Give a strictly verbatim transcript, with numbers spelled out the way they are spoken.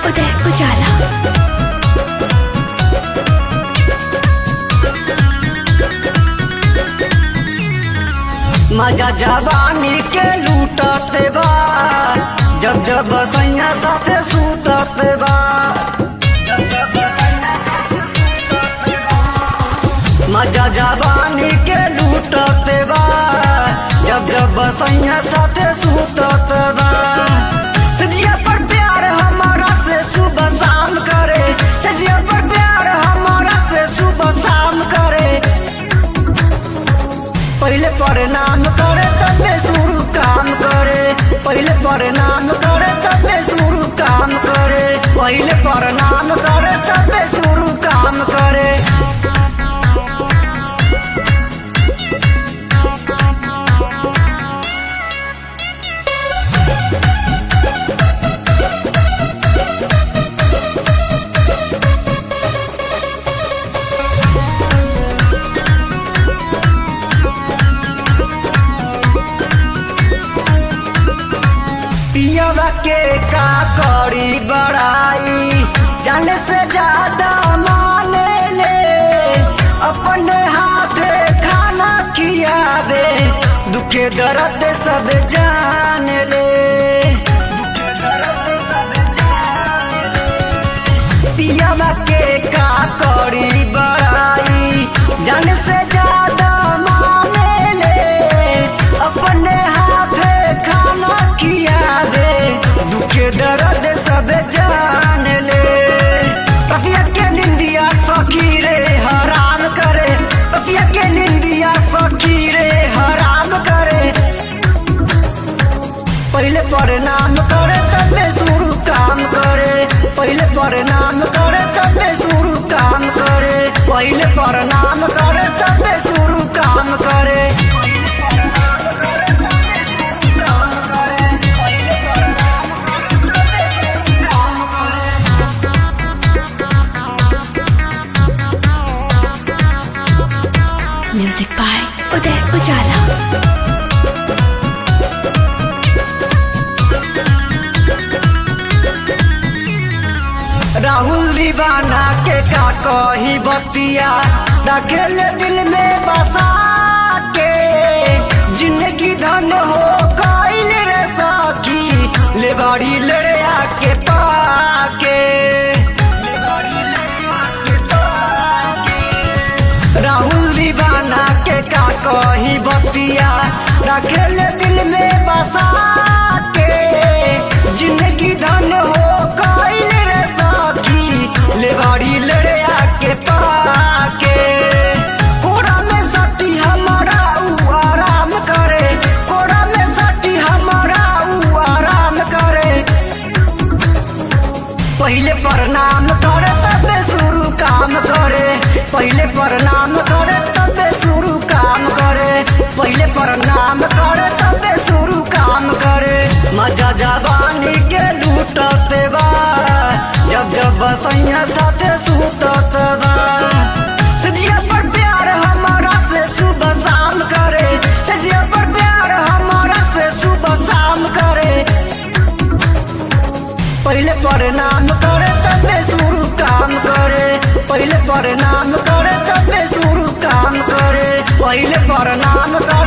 उदय उजाला। मजा जवानी के लूटते बा जब जब सैया साथे सूतते बा। मजा जवानी के लूटते बा जब जब सैया साथे सूतते बा। सजिया पर प्यार हमारा से सुबह शाम करे, सजिया पर प्यार हमारा से सुबह शाम करे। पहले प्रणाम करे तबे शुरू काम करे, पहले प्रणाम करे तबे शुरू काम करे, पहले प्रणाम करे तबे शुरू काम करे। पियावा के का करी बड़ाई, जाने से ज्यादा माने ले, अपने हाथे खाना खियावे, दुखे दर्द सब जान ले। दुखे दर्द सब जान ले। पियावा के का करी बड़ाई, जाने से ज्यादा माने ले, अपने हाथे खाना खियावे, दुखे दर्द सब जान ले। पतिया के निंदिया सखी रे हराम करे, पतिया के निंदिया सखी रे हराम करे। पहले प्रणाम करे तबे शुरू काम करे, पहले प्रणाम करे तबे शुरू काम करे, पहले प्रणाम करे तबे शुरू काम करे। म्यूजिक बाय उदय उजाला। राहुल दीवाना के का कही बतिया, रखेले दिल में बसा के, जिंदगी धन हो कइल रे सखी, लेबाड़ी लड़े आके पाके। राहुल दीवाना के का कही बतिया, रखेले दिल में बसा के, जिंदगी धन हो कइल रे सखी, लेबाड़ी लड़े आके पाके। कोड़ा में सटी हमारा ऊ आराम करे, कोड़ा में सटी हमारा ऊ आराम करे। पहले प्रणाम करे तबे शुरू काम करे, पहले प्रणाम करे तबे शुरू काम करे, पहले प्रणाम करे तबे शुरू काम करे। मजा जवानी के लूटते बा जब जब सैया साथे सूतते बा। सजिया पर प्यार हमारा से सुबह शाम करे, सजिया पर प्यार हमारा से सुबह शाम करे। पहले प्रणाम करे तबे शुरू काम करे, पहले प्रणाम करे तबे शुरू काम करे, पहले प्रणाम करे